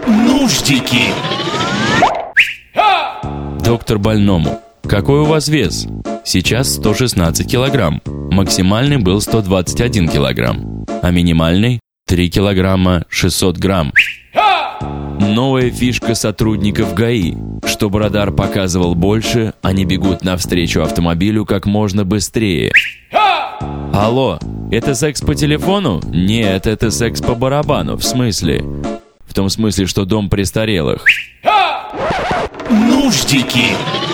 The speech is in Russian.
Нуждики. Доктор больному: какой у вас вес? Сейчас 116 килограмм. Максимальный был 121 килограмм. А минимальный 3 килограмма 600 грамм. Новая фишка сотрудников ГАИ. Чтобы радар показывал больше, они бегут навстречу автомобилю как можно быстрее. Алло, это секс по телефону? Нет, это секс по барабану. В смысле? В том смысле, что дом престарелых. Нуждики.